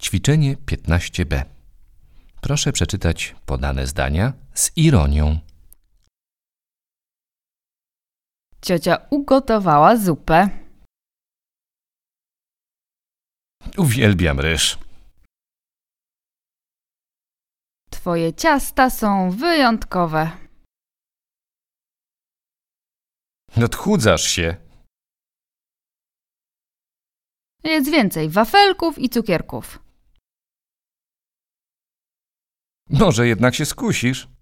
Ćwiczenie 15b. Proszę przeczytać podane zdania z ironią. Ciocia ugotowała zupę. Uwielbiam ryż. Twoje ciasta są wyjątkowe. Odchudzasz się. Jedz więcej wafelków i cukierków. Może jednak się skusisz?